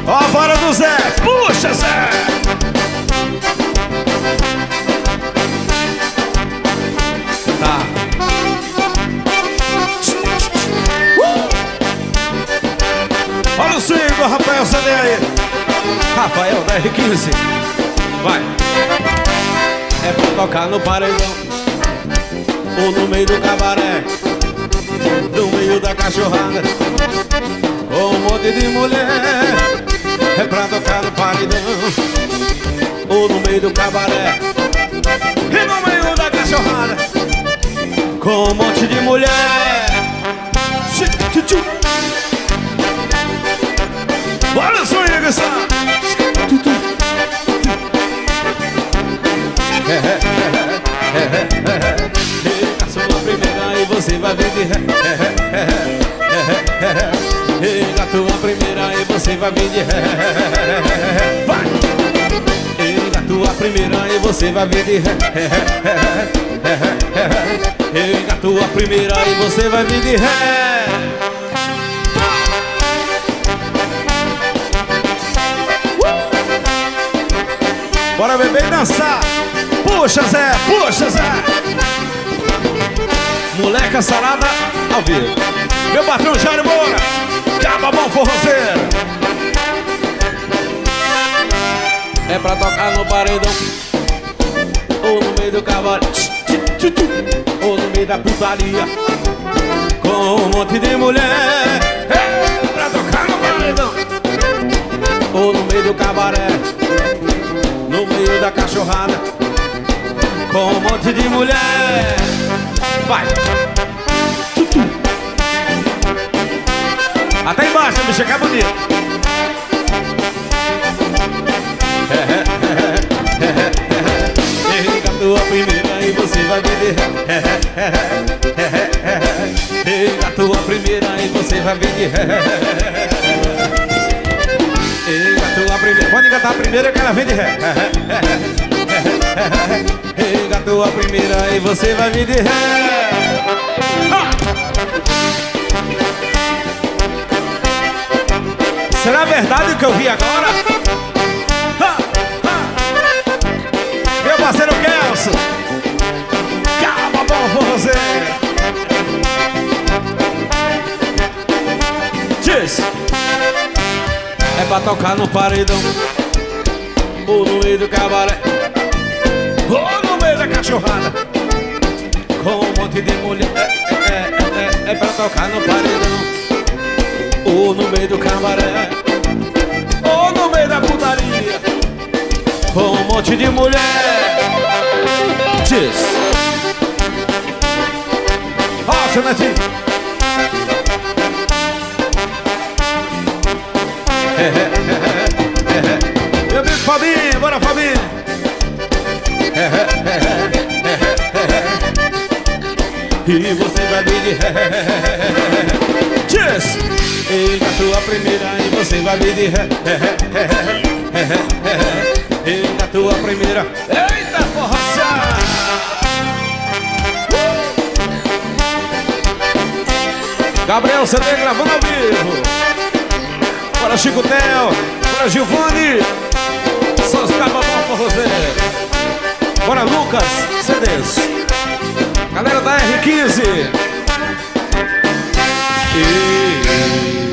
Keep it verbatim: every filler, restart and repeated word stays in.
Ó a vara do Zé. Puxa, Zé. Tá. Uh! Olha o swing do Rafael, cadê aí? Rafael da R quinze. Vai. É pra tocar no paredão ou no meio do cabaré, no meio da cachorrada, com um monte de mulher. É pra tocar no paredão ou no meio do cabaré e no meio da cachorrada, com um monte de mulher. Olha o swing, Gustavo. A sua primeira e você vai vir de ré. A tua primeira e você vai vir de ré. Vai! A tua primeira e você vai vir de ré. A tua primeira e você vai vir de ré. Bora beber e dançar. Puxa, Zé, puxa, Zé. Moleca salada ao vivo. Meu patrão Jairo Moura, Cababão forrozeiro. É pra tocar no paredão ou no meio do cavalo, ou no meio da putaria, com um monte de mulher. É pra tocar no paredão ou no meio do cabaré, no meio da cachorrada, com um monte de mulher. Vai! Até embaixo, bicho, que é bonito. Pega a tua primeira e você vai ver. Pega a tua primeira e você vai ver. Pega a tua primeira. Pode engatar a primeira que ela vem de ré. Pega a tua primeira e você vai vir de ré. Ah! Será verdade o que eu vi agora? Ah! Ah! Meu parceiro Kelso, Cababão forrozeiro. Diz. É pra tocar no paredão ou no meio do cabaré, ou no meio da cachorrada, com um monte de mulher. É, é, é, é, é pra tocar no paredão ou no meio do cabaré, ou no meio da putaria, com um monte de mulher. Diz. Rocha, Netinho. Meu amigo Fabinho, bora Fabinho. E você vai vir de ré. Diz. Pega a tua primeira e você vai vir de ré. Pega a tua primeira. Eita, forroça! Gabriel C D gravando ao vivo. Bora Chico Tel, bora Giovanni, são os Cababão forrozeiro. Bora Lucas C Ds, galera da R quinze. E...